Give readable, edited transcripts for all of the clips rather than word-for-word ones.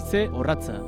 Haize Orratza.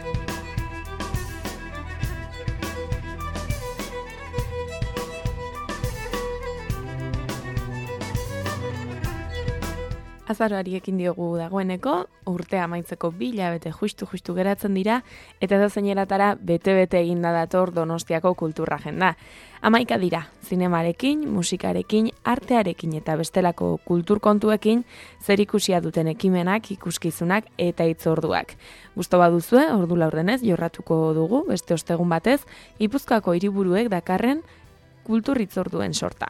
Azaroari ekin diogu dagoeneko, urtea amaitzeko 2 hilabete justu geratzen dira, eta edozeineratara bete-bete eginda dator Donostiako kultura agenda. 11 dira, zinemarekin, musikarekin, artearekin eta bestelako kulturkontuekin zerikusia duten ekimenak, ikuskizunak eta hitzorduak. Gusto baduzue, ordu laurdenez jorratuko dugu, beste ostegun batez, Gipuzkoako hiriburuek dakarren kultur hitzorduen sorta.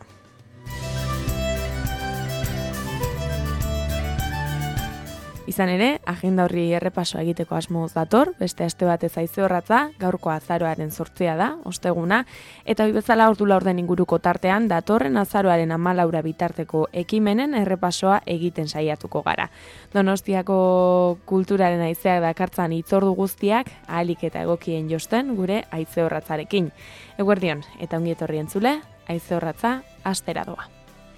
Izan ere, agenda horri errepasoa egiteko asmoz dator, beste aste batez Haize Orratza, gaurko azaroaren 8 da, osteguna, eta hori bezala ordu laurden inguruko tartean datorren azaroaren 14 bitarteko ekimenen errepasoa egiten saiatuko gara. Donostiako kulturaren haizeak dakartzan hitzordu guztiak ahalik eta egokien josten gure Haize Orratzarekin. Eguerdion, eta ongi etorri entzule, Haize Orratza astera doa.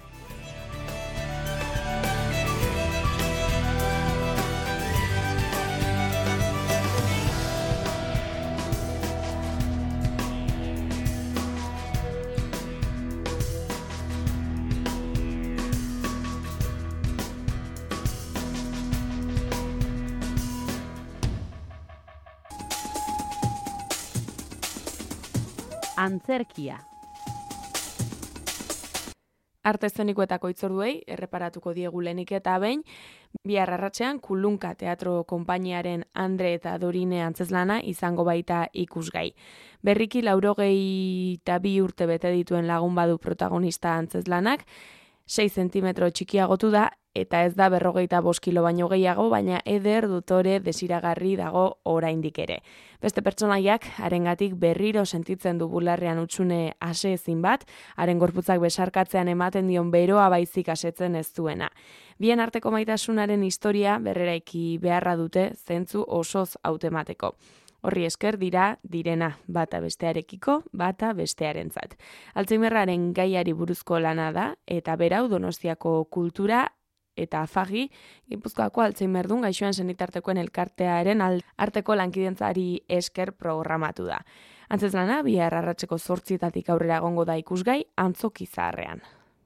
Antzerkia. Arte eszenikoetako hitzorduei erreparatuko diegu lehenik eta behin, bihar arratsean Kulunka Teatro Konpainiaren Andre eta Dorine antzezlana izango baita ikusgai. Berriki 82 urte bete dituen lagun badu protagonista antzezlanak, 6 zentimetro txikiagotu da, eta ez da 45 kilo baino gehiago, baina eder dutore desiragarri dago oraindik ere. Beste pertsonaiak harengatik berriro sentitzen du bularrean hutsune ase ezin bat, haren gorputzak besarkatzean ematen dion beroa baizik asetzen ez duena. Bien arteko maitasunaren historia berreraiki beharra dute zentzu osoz hautemateko. Horri esker direna bata bestearekiko, bata bestearentzat. Alzheimerraren gaiari buruzko lana da, eta berau Donostiako kultura eta afagi, Gipuzkoako Alzheimerdun gaixoen senitartekoen elkartearen arteko lankidentzari esker programatu da. Antzezlana, bihar arratseko 8 aurrera egongo da ikusgai, Antzoki Zaharrean.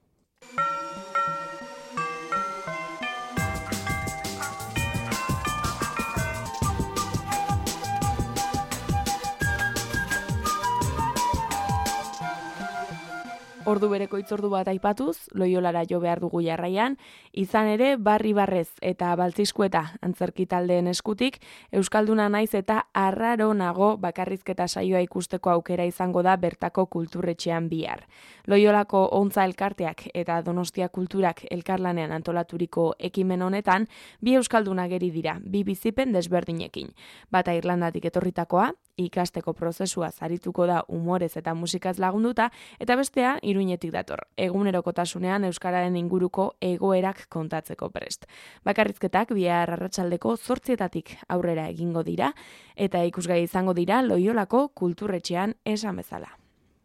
Ordu bereko hitzordu bat aipatuz, Loiolara jo behar dugu jarraian, izan ere Barri Barrez eta Baltziskueta antzerki taldeen eskutik, Euskalduna naiz eta arraro nago bakarrizketa saioa ikusteko aukera izango da bertako kulturretxean bihar. Loiolako Ontza Elkarteak eta Donostia Kulturak elkarlanean antolaturiko ekimen honetan, 2 Euskalduna geri dira, 2 bizipen desberdinekin. Bata Irlandatik etorritakoa, ikasteko prozesua zarituko da umorez eta musikaz lagunduta, eta bestea Iruñetik dator, egunerokotasunean euskararen inguruko egoerak kontatzeko prest. Bakarrizketak bihar arratsaldeko 8 aurrera egingo dira, eta ikusgai izango dira Loiolako kulturretxean esan bezala.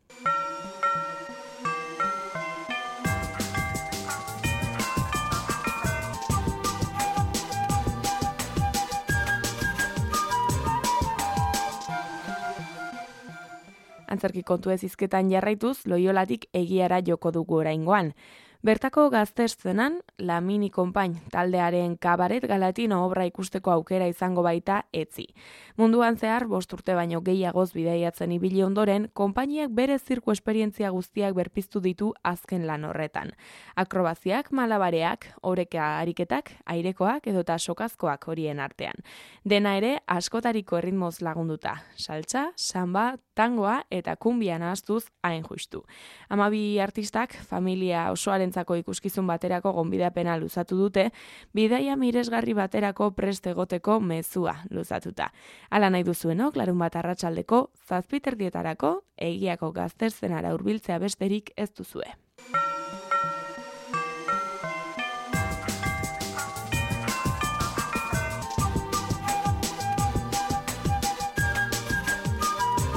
Antzerki kontuez hizketan jarraituz, Loiolatik egiara joko dugu oraingoan. Bertako gazte eszenan, La Mini Konpain taldearen Kabaret Galatino obra ikusteko aukera izango baita etzi. Munduan zehar 5 urte baino gehiagoz bidaiatzen ibili ondoren, konpainiak bere zirku esperientzia guztiak berpiztu ditu azken lan horretan. Akrobaziak, malabareak, oreka ariketak, airekoak edota sokazkoak horien artean. Dena ere askotariko erritmoz lagunduta, saltsa, samba, tangoa eta kumbia nahastuz hain justu. 12 artistak familia osoarentzako ikuskizun baterako gonbidapena luzatu dute, bidaia miresgarri baterako prest egoteko mezua luzatuta. Hala nahi duzuenok, larunbat arratsaldeko 7:30 egiako gazte eszenara hurbiltzea besterik ez duzue.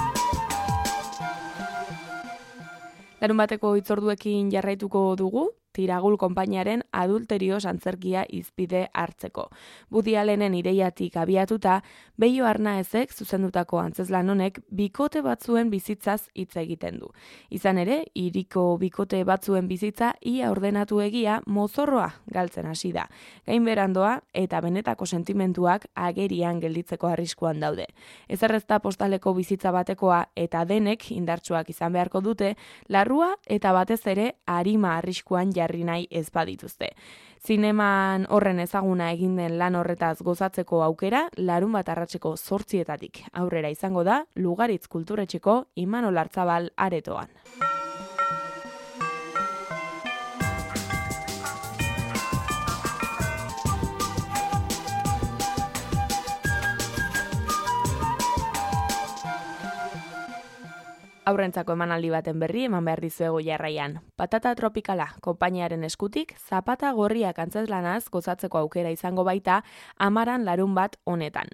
Larunbateko hitzorduekin jarraituko dugu, Tiragul konpainiaren adulterios antzerkia izpide hartzeko. Woody Allenen ideiatik abiatuta, Beio Arnaezek zuzendutako antzezlan honek bikote batzuen bizitzaz hitz egiten du. Izan ere, hiriko bikote batzuen bizitza ia ordenatu egia mozorroa galtzen hasi da. Gainberandoa eta benetako sentimentuak agerian gelditzeko arriskuan daude. Ezerrezta postaleko bizitza batekoa eta denek indartsuak izan beharko dute, larrua eta batez ere arima arriskuan jarri nahi ez badituzte. Zineman horren ezaguna egin den lan horretaz gozatzeko aukera, larunbat arratseko 8:00 aurrera izango da Lugaritz Kulturetxeko Imanol Artzabal aretoan. Aurrentzako emanaldi baten berri eman behar dizuegu jarraian. Patata Tropikala konpainiaren eskutik, zapata gorriak antzezlanaz gozatzeko aukera izango baita Amaran larunbat honetan.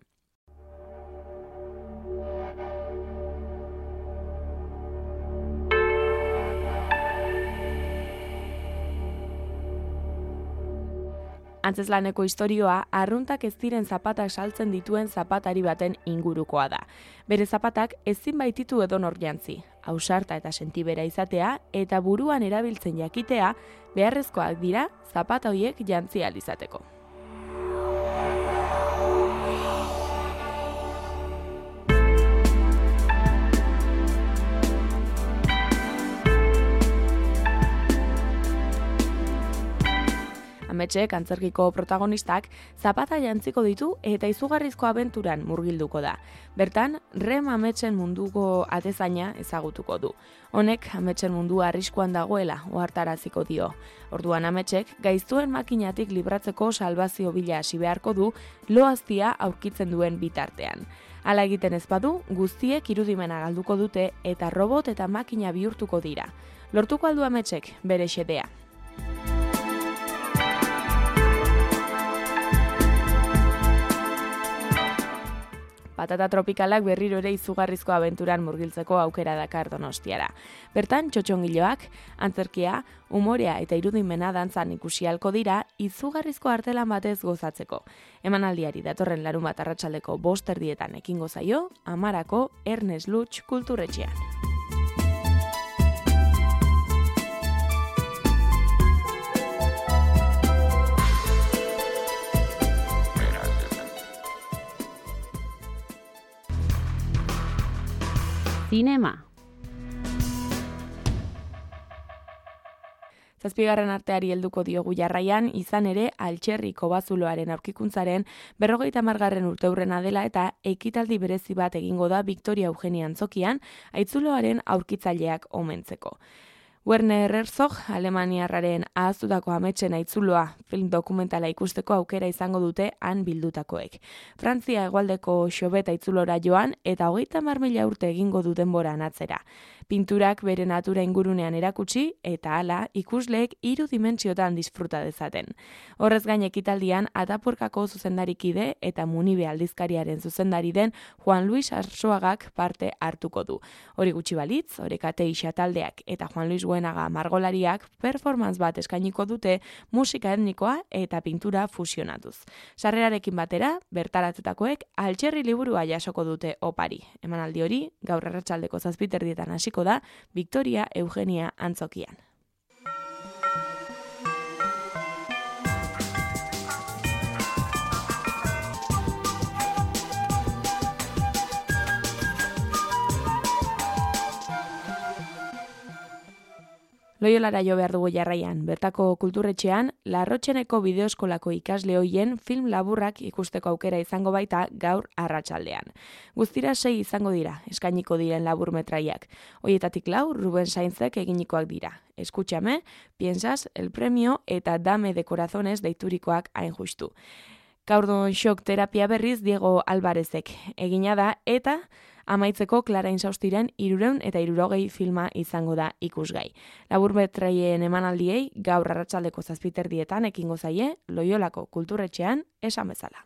Antzezlaneko istorioa arruntak ez diren zapatak saltzen dituen zapatari baten ingurukoa da. Bere zapatak ezin baititu edonor jantzi, ausarta eta sentibera izatea eta buruan erabiltzen jakitea beharrezkoak dira zapata horiek jantzi ahal izateko. Ametxek antzerkiko protagonistak zapata jantziko ditu eta izugarrizko abenturan murgilduko da. Bertan, Rem ametxen munduko atezaina ezagutuko du. Honek ametxen mundua arriskuan dagoela ohartaraziko dio. Orduan ametxek gaiztuen makinatik libratzeko salbazio bila hasi beharko du loaztia aurkitzen duen bitartean. Hala egiten ez badu, guztiek irudimena galduko dute eta robot eta makina bihurtuko dira. Lortuko aldu ametxek bere xedea. Patata Tropikalak berriro ere izugarrizko abenturan murgiltzeko aukera dakar Donostiara. Bertan, txotxongiloak, antzerkia, umorea eta irudimena dantzan ikusi ahalko dira izugarrizko artelan batez gozatzeko. Emanaldiari datorren larunbat arratsaldeko 5:00 ekingo zaio, Amarako Ernest Lutx Kulturetxean. Zinema. 7. arteari helduko diogu jarraian, izan ere Altxerri kobazuloaren aurkikuntzaren 50. urteurrena dela eta ekitaldi berezi bat egingo da Victoria Eugenia antzokian, aitzuloaren aurkitzaileak omentzeko. Werner Herzog, Alemaniarraren ahaztutako ametsen aitzuloa film dokumentala ikusteko aukera izango dute han bildutakoek. Frantzia hegoaldeko xobet aitzulora joan eta 30.000 urte egingo du denboran atzera. Pinturak bere natura ingurunean erakutsi eta hala ikusleek 3 dimentsiotan disfruta dezaten. Horrez gain ekitaldian Atapurkako zuzendarikide eta Munibe aldizkariaren zuzendari den Juan Luis Arzuagak parte hartuko du. Hori gutxi balitz, Oreka Teixa taldeak eta Juan Luis Buenaga margolariak performance bat eskainiko dute musika etnikoa eta pintura fusionatuz. Sarrerarekin batera, bertaratutakoek Altxerri liburua jasoko dute opari. Emanaldi hori, gaur arratsaldeko 7:00 hasiko da Victoria Eugenia antzokian. Loiolara jo behar dugu jarraian, bertako kulturetxean, Larrotxeneko bideoskolako ikasle hoien film laburrak ikusteko aukera izango baita gaur arratsaldean. Guztira 6 izango dira, eskainiko diren labur metraiak. Hoietatik 4 Ruben Sainzek eginikoak dira. Eskuchame, Piensas, El Premio eta Dame de Corazones deiturikoak hain justu. Gaurdon shock terapia berriz Diego Alvarezek egina da eta amaitzeko Clara Insaustiren 360 filma izango da ikusgai. Laburmetraien emanaldiei gaur arratsaldeko 7:00 ekingo zaie Loiolako kulturetxean esan bezala.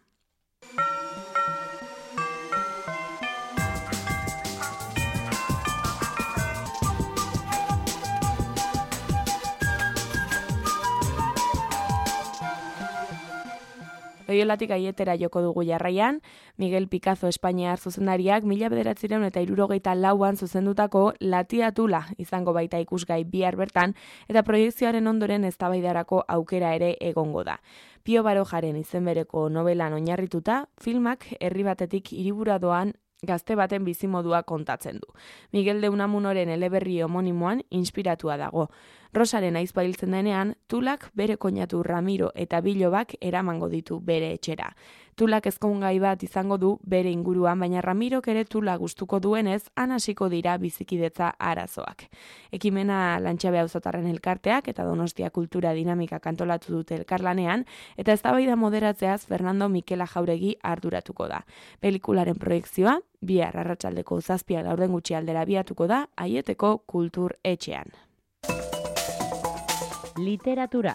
Loiolatik Aietera joko dugu jarraian, Miguel Picazo Espainiar zuzendariak 1964an zuzendutako Latia Tula izango baita ikusgai bihar bertan, eta proiekzioaren ondoren eztabaidarako aukera ere egongo da. Pio Barojaren izen bereko novelan oinarrituta, filmak herri batetik hiribura doan gazte baten bizimodua kontatzen du. Miguel de Unamunoren eleberri homonimoan inspiratua dago. Rosaren aizpa hiltzen denean, Tulak bere koinatu Ramiro eta Bilobak eramango ditu bere etxera. Tulak ezkongai bat izango du bere inguruan, baina Ramirok ere Tula gustuko duenez, han hasiko dira bizikidetza arazoak. Ekimena Lantxabe auzotarren elkarteak eta Donostia Kultura Dinamika kantolatu dute elkarlanean, eta eztabaida moderatzeaz Fernando Mikela Jauregi arduratuko da. Pelikularen proiekzioa, bihar arratsaldeko 7:00 aldera abiatuko da Aieteko Kultur Etxean. Literatura.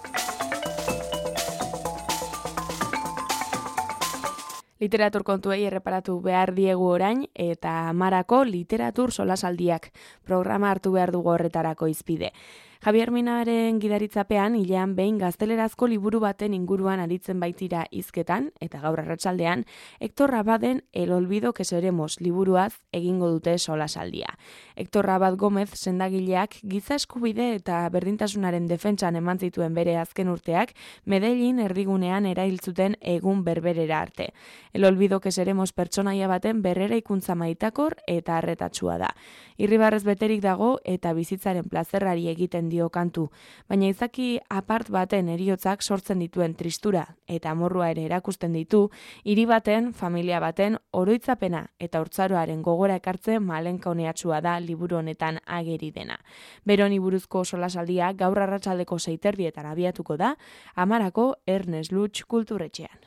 Literatur kontuei erreparatu behar diegu orain, eta Amarako literatur solasaldiak programa hartu behar dugu horretarako izpide. Javier Minaren gidaritzapean, hilean behin gaztelerazko liburu baten inguruan aritzen baitira hizketan, eta gaur arratsaldean, Hector Rabaden El olvido que seremos liburuaz egingo dute solasaldia. Hector Rabad Gómez sendagileak giza eskubide eta berdintasunaren defentsan eman zituen bere azken urteak, Medellin erdigunean erailtzuten egun berberera arte. El olvido que seremos pertsonaia baten berreraikuntza maitakor eta arretatsua da. Irribarrez beterik dago eta bizitzaren plazerrari egiten dio kantu, baina izaki apart baten heriotzak sortzen dituen tristura eta amorrua ere erakusten ditu, hiri baten, familia baten, oroitzapena eta haurtzaroaren gogora ekartzen malenkaoneatsua da liburu honetan ageri dena. Beroni buruzko solasaldia gaur arratsaldeko 6:30 abiatuko da, Amarako Ernest Lluch Kulturetxean.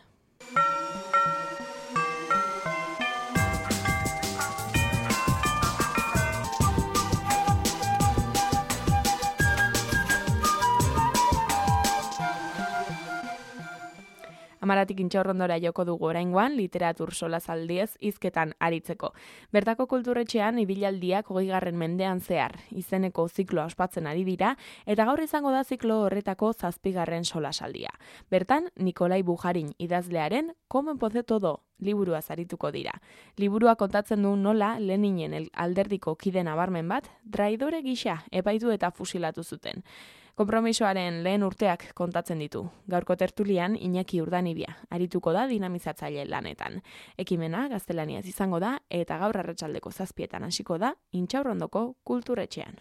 Amaratik Intxaurrondora joko dugu oraingoan literatur solasaldiez hizketan aritzeko. Bertako kulturetxean ibilaldiak 20. mendean zehar izeneko zikloa ospatzen ari dira, eta gaur izango da ziklo horretako 7. solasaldia. Bertan, Nikolai Bujarin idazlearen Como empezó todo liburua zarituko dira. Liburua kontatzen du nola Leninen alderdiko kide nabarmen bat, traidore gisa epaitu eta fusilatu zuten. Konpromisoaren lehen urteak kontatzen ditu. Gaurko tertulian Iñaki Urdanibia arituko da dinamizatzaile lanetan. Ekimena gaztelaniaz izango da eta gaur arratsaldeko 7:00 hasiko da Intxaurrondoko Kulturetxean.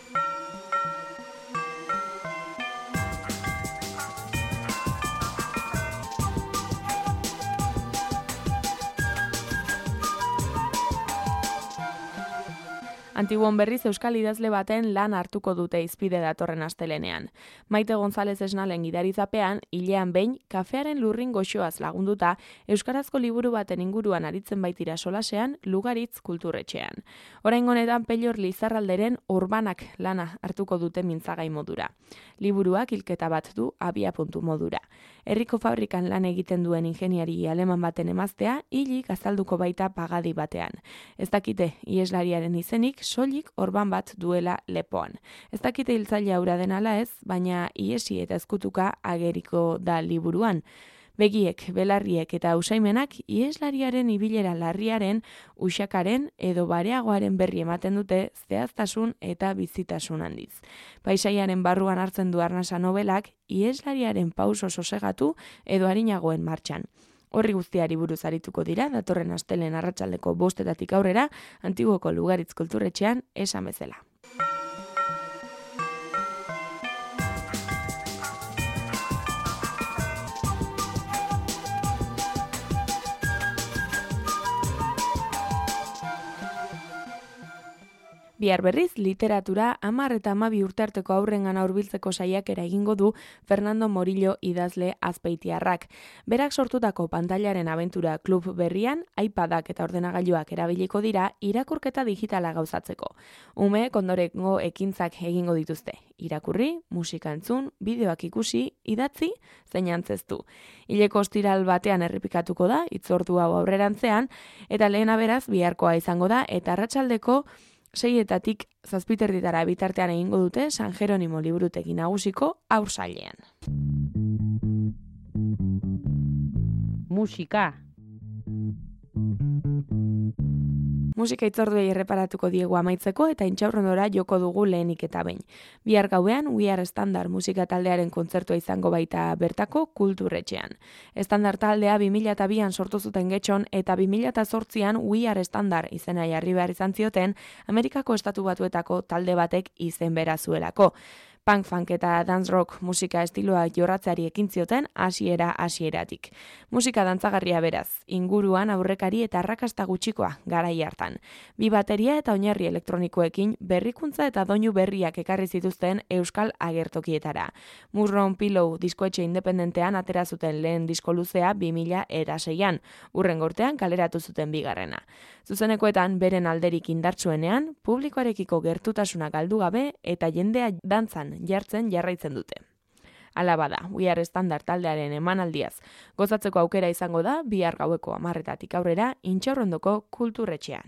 Antiguon berriz euskal idazle baten lan hartuko dute hizpide datorren astelenean. Maite González Esnalen gidaritzapean, hilean behin, kafearen lurrin goxoaz lagunduta, euskarazko liburu baten inguruan aritzen baitira solasean, Lugaritz Kulturetxean. Oraingo honetan Pello Lizarralderen Urbanak lana hartuko dute mintzagai modura. Liburuak hilketa bat du abiapuntu modura. Herriko fabrikan lan egiten duen ingeniari aleman baten emaztea, hilik azalduko baita pagadi batean. Ez dakite ieslariaren izenik, soilik orban bat duela lepoan. Ez dakite hiltzailea hura den ala ez, baina iesi eta ezkutuka ageriko da liburuan. Begiek, belarriek eta usaimenak ieslariaren ibilera larriaren, uxakaren edo bareagoaren berri ematen dute zehaztasun eta bizitasun handiz. Paisaiaren barruan hartzen du arnasa nobelak ieslariaren pauso sosegatu edo arinagoen martxan. Horri guztiari buruz arituko dira, datorren astelen arratsaldeko 5:00 aurrera, Antiguoko Lugaritz Kulturetxean esan bezala. Bihar berriz, literatura 10 eta 12 urtearteko aurrengana hurbiltzeko saiakera egingo du Fernando Morillo idazle azpeitiarrak. Berak sortutako pantailaren abentura klub berrian, iPadak eta ordenagailuak erabiliko dira irakurketa digitala gauzatzeko. Ume ondorengo ekintzak egingo dituzte. Irakurri, musika entzun, bideoak ikusi, idatzi, zein antzeztu. Hileko ostiral batean errepikatuko da, hitzordu hau aurrerantzean, eta lehena beraz biharkoa izango da, eta arratsaldeko 6:00 7:30 bitartean egingo dute San Jeronimo liburutegi nagusiko haursailean. musika. Musika itzorduei erreparatuko diegu amaitzeko eta intxaurrondora joko dugu lehenik eta behin. Bihar gauean We Are Standard musika taldearen kontzertua izango baita bertako kulturretxean. Standard taldea 2002an sortu zuten Getxon eta 2008an We Are Standard izena jarri behar izan zioten Amerikako Estatu Batuetako talde batek izen bera zuelako. Punk funk eta dance rock musika estiloa jorratzeari ekin zioten hasieratik. Musika dantzagarria beraz, inguruan aurrekari eta arrakasta gutxikoa garai hartan. 2 bateria eta oinarri elektronikoekin berrikuntza eta doinu berriak ekarri zituzten euskal agertokietara. Murron Pillow diskoetxe independentean atera zuten lehen disko luzea 2006an, hurrengo urtean kaleratu zuten bigarrena. Zuzenekoetan beren alderik indartsuenean, publikoarekiko gertutasuna galdu gabe eta jendea dantzan jartzen jarraitzen dute. Hala bada, We Are Standard taldearen emanaldiaz gozatzeko aukera izango da bihar gaueko 10:00 aurrera Intxaurrondoko kulturretxean.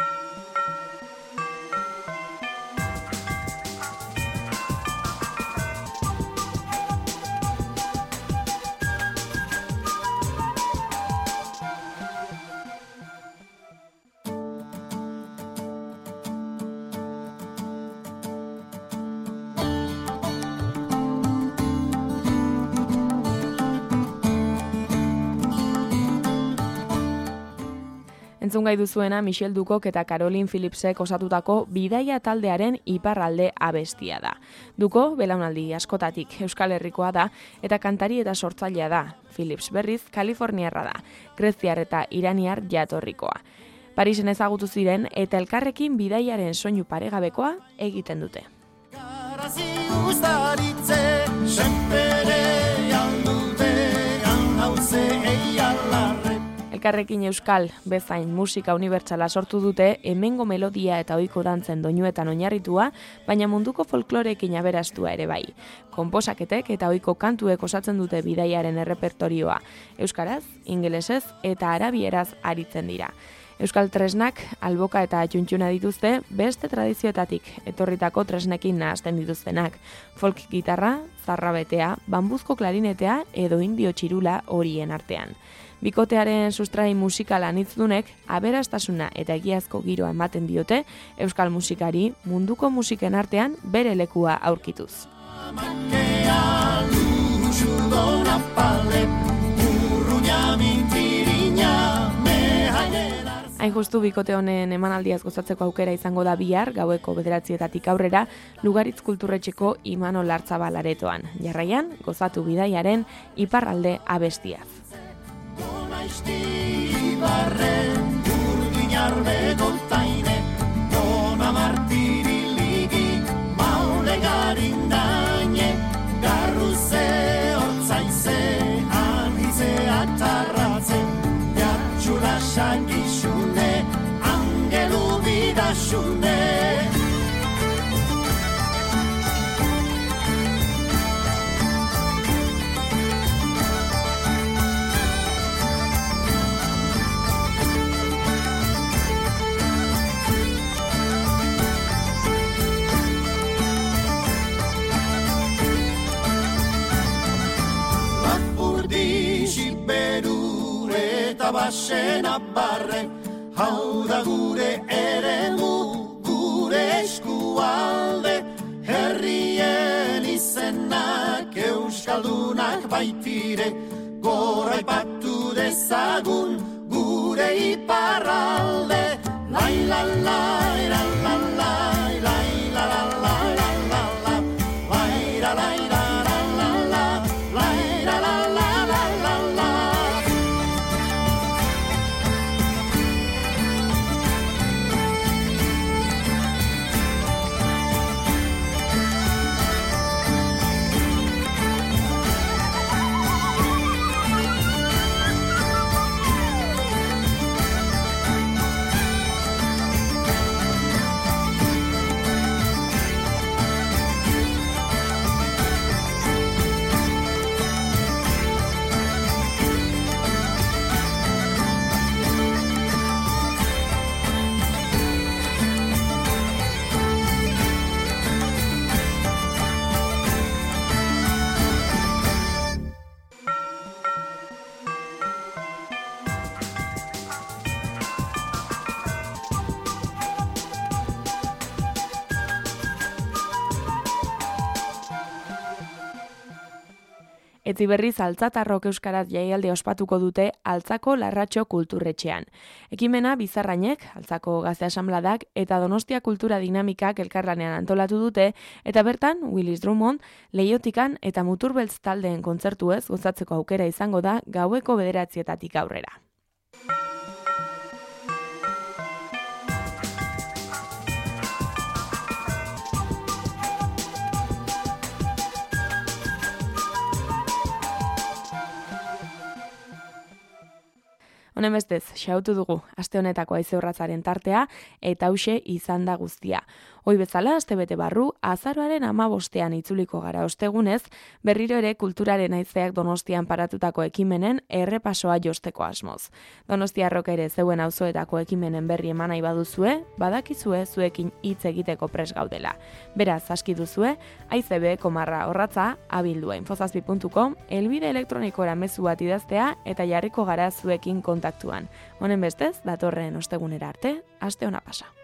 Entzun gai duzuena Michel Dukok eta Caroline Phillipsek osatutako Bidaia taldearen iparralde abestia da. Duko belaunaldi askotatik Euskal Herrikoa da eta kantari eta sortzailea da. Phillips berriz Kaliforniarra da, greziar eta iraniar jatorrikoa. Parisen ezagutu ziren eta elkarrekin bidaiaren soinu paregabekoa egiten dute. Elkarrekin euskal bezain musika unibertsala sortu dute hemengo melodia eta ohiko dantzen doinuetan oinarritua, baina munduko folklorekin aberastua ere bai. Konposaketek eta ohiko kantuek osatzen dute bidaiaren errepertorioa, euskaraz, ingelesez eta arabieraz aritzen dira. Euskal tresnak alboka eta txuntxuna dituzte beste tradizioetatik etorritako tresnekin nahasten dituztenak. Folk gitarra, zarrabetea, bambuzko klarinetea edo indio txirula horien artean. Bikotearen sustrai musikal anitzudunek aberastasuna eta egiazko giroa ematen diote euskal musikari munduko musiken artean bere lekua aurkituz. Hain justu bikote honen emanaldiaz gozatzeko aukera izango da bihar, gaueko 9:00 aurrera, Lugaritz kulturretxeko Imanol Lartzabal aretoan. Jarraian, gozatu bidaiaren iparralde abestiaz. Ibarren urginarbe gontaine, dona martiriligi, maule garindaine, garruze hortzaize, anhize atarratze, jatxura sagixune, angelu bidasune. Basen abarren, hau da gure eremu, gure eskualde, herrien izenak euskaldunak baitire, gora ipatu dezagun gure iparralde, lai la la la la la la la la la la la lai la la la la la lai la la la la la. Etziberriz altzatarrok euskaraz jaialdi ospatuko dute Altzako Larratxo kulturretxean. Ekimena Bizarrainek, Altzako Gazte Asanbladak eta Donostia Kultura Dinamikak elkarlanean antolatu dute, eta bertan Willis Drummond, Leiotikan eta Muturbeltz taldeen kontzertuez gozatzeko aukera izango da gaueko 9:00 aurrera. Honen bestez, xautu dugu, aste honetako haize urratzaren tartea, eta hause izan da guztia. Hoi bezala, astebete barru, azaroaren 15ean itzuliko gara ostegunez, berriro ere kulturaren haizeak Donostian paratutako ekimenen errepasoa josteko asmoz. Donostiarrok ere zeuen auzoetako ekimenen berri eman nahi baduzue, badakizue zuekin hitz egiteko pres gaudela. Beraz, aski duzue, aizebe.orratza abildua.infozazpi.com, elbide elektronikora mezu bat idaztea eta jarriko gara zuekin kontaktuan. Honen bestez, datorren ostegunera arte, aste ona pasa.